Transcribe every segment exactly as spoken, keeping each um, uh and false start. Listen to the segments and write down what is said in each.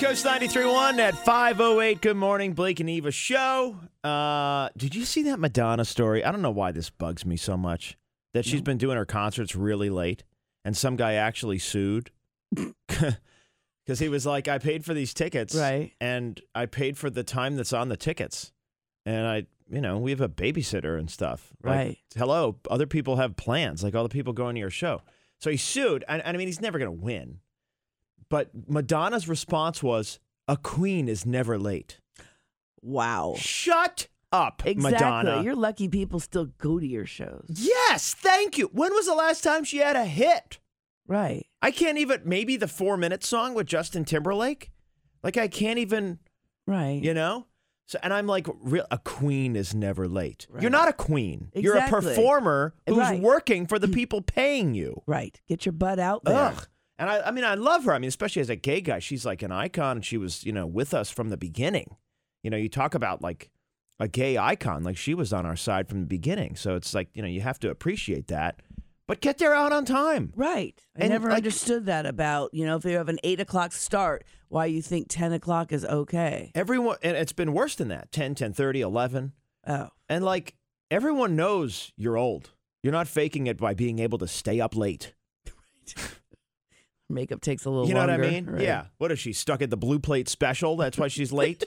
Coast ninety-three point one at five oh eight. Good morning, Blake and Eva show. Uh, did you see that Madonna story? I don't know why this bugs me so much. That she's no. been doing her concerts really late, and some guy actually sued. Because he was like, I paid for these tickets, right? And I paid for the time that's on the tickets. And I, you know, we have a babysitter and stuff. Like, right. Hello, other people have plans, like all the people going to your show. So he sued, and, and I mean, he's never going to win. But Madonna's response was, a queen is never late. Wow. Shut up, exactly. Madonna. You're lucky people still go to your shows. Yes, thank you. When was the last time she had a hit? Right. I can't even, maybe the four-minute song with Justin Timberlake? Like, I can't even, right. you know? So, and I'm like, real, a queen is never late. Right. You're not a queen. Exactly. You're a performer who's right. working for the people paying you. Right. Get your butt out there. Ugh. And I, I mean, I love her. I mean, especially as a gay guy, she's like an icon, and she was, you know, with us from the beginning. You know, you talk about like a gay icon, like she was on our side from the beginning. So it's like, you know, you have to appreciate that, but get there out on time. Right. I and never like, understood that about, you know, if you have an eight o'clock start, why you think ten o'clock is okay. Everyone, and it's been worse than that, ten, ten thirty, eleven. Oh. And like, everyone knows you're old. You're not faking it by being able to stay up late. Right. Makeup takes a little You know longer. what I mean? Right. Yeah. What is she, stuck at the Blue Plate special? That's why she's late?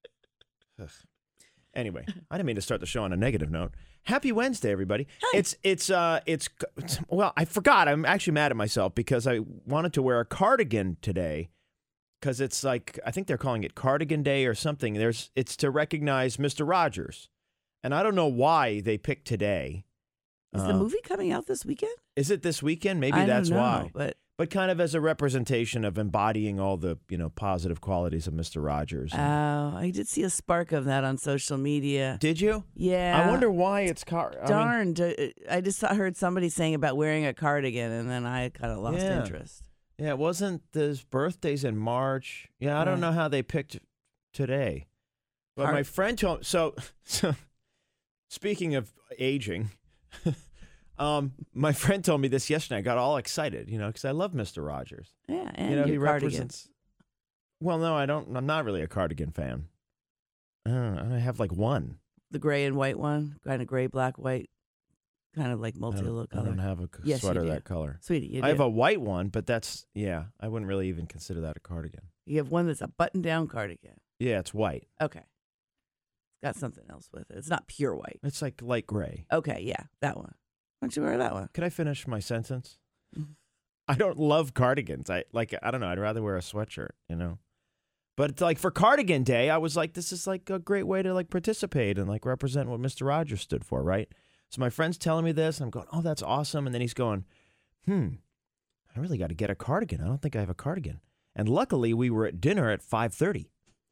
Anyway, I didn't mean to start the show on a negative note. Happy Wednesday, everybody. Hi. It's, it's, uh, it's, it's, well, I forgot. I'm actually mad at myself because I wanted to wear a cardigan today because it's like, I think they're calling it Cardigan Day or something. There's, it's to recognize Mister Rogers. And I don't know why they picked today. Is uh, the movie coming out this weekend? Is it this weekend? Maybe I that's don't know, why. But But kind of as a representation of embodying all the, you know, positive qualities of Mister Rogers. Oh, uh, I did see a spark of that on social media. Did you? Yeah. I wonder why it's car. I Darn. mean, I just heard somebody saying about wearing a cardigan, and then I kind of lost yeah. interest. Yeah, it wasn't his birthday's in March. Yeah, I don't right. know how they picked today. But Card- my friend told so so speaking of aging, um, my friend told me this yesterday. I got all excited, you know, because I love Mister Rogers. Yeah, and you know, your he cardigan. represents. Well, no, I don't. I'm not really a cardigan fan. I don't know, I have like one. The gray and white one, kind of gray, black, white, kind of like I multi-look don't, I color. don't have a Yes, sweater you do. that color. Sweetie, you do. I have a white one, but that's, yeah, I wouldn't really even consider that a cardigan. You have one that's a button-down cardigan. Yeah, it's white. Okay. It's got something else with it. It's not pure white. It's like light gray. Okay, yeah, that one. Why don't you wear that one? Could I finish my sentence? Mhm. I don't love cardigans. I like, I don't know, I'd rather wear a sweatshirt, you know? But it's like for Cardigan Day, I was like, this is like a great way to like participate and like represent what Mister Rogers stood for, right? So my friend's telling me this, and I'm going, oh, that's awesome. And then he's going, hmm, I really got to get a cardigan. I don't think I have a cardigan. And luckily, we were at dinner at five thirty.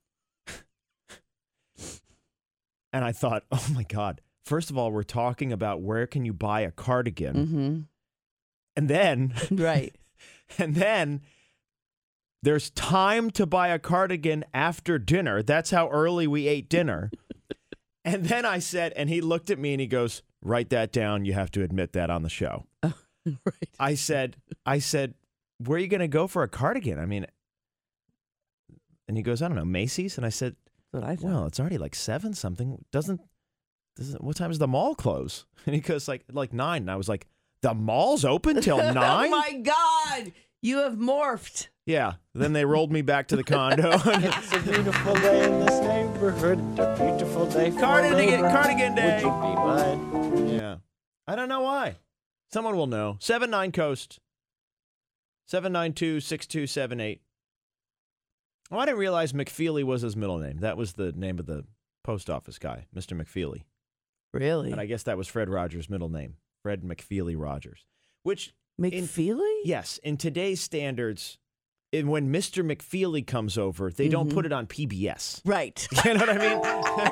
And I thought, oh, my God. First of all, we're talking about where can you buy a cardigan. Mm-hmm. And then, right. And then there's time to buy a cardigan after dinner. That's how early we ate dinner. And then I said, and he looked at me and he goes, write that down. You have to admit that on the show. Oh, right. I said, I said, where are you going to go for a cardigan? I mean, and he goes, I don't know, Macy's. And I said, That's what I thought. well, it's already like seven something. Doesn't, doesn't, what time does the mall close? And he goes like, like nine. And I was like, the mall's open till nine? Oh my God. You have morphed. Yeah. Then they rolled me back to the condo. It's a beautiful day in this neighborhood. A beautiful day for Cardigan, a cardigan day. Would you be mine? Yeah. I don't know why. Someone will know. seven nine Coast. seven nine two, six two seven eight. Oh, I didn't realize McFeely was his middle name. That was the name of the post office guy, Mister McFeely. Really? And I guess that was Fred Rogers' middle name. Fred McFeely Rogers. Which, McFeely? in, yes, in today's standards, in, when Mister McFeely comes over, they mm-hmm. don't put it on P B S. Right. You know what I mean?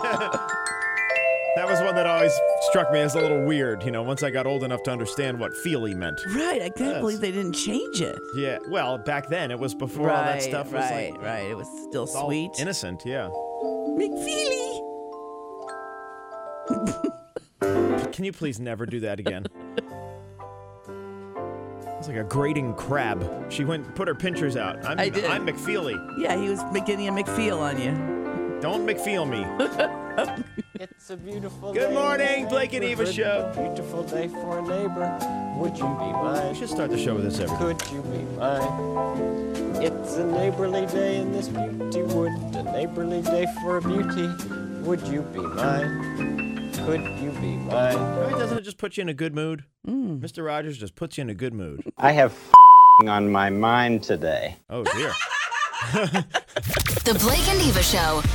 That was one that always struck me as a little weird, you know, once I got old enough to understand what Feely meant. Right. I can't yes. believe they didn't change it. Yeah. Well, back then, it was before right, all that stuff was right, like... Right, It was still it's sweet. Innocent, yeah. McFeely. Can you please never do that again? It's like a grating crab. She went put her pinchers out. I'm, I did. I'm McFeely. Yeah, he was getting a McFeel on you. Don't McFeel me. It's a beautiful Good day. morning, in this Blake and Eva neighborhood, show. A beautiful day for a neighbor. Would you be We mine? should start the show with this every day. Could you be mine? It's a neighborly day in this beauty wood. A neighborly day for a beauty. Would you be mine? Could you be mine? Right? Doesn't it just put you in a good mood? Mister Rogers just puts you in a good mood. I have on my mind today. Oh, dear. The Blake and Eva Show.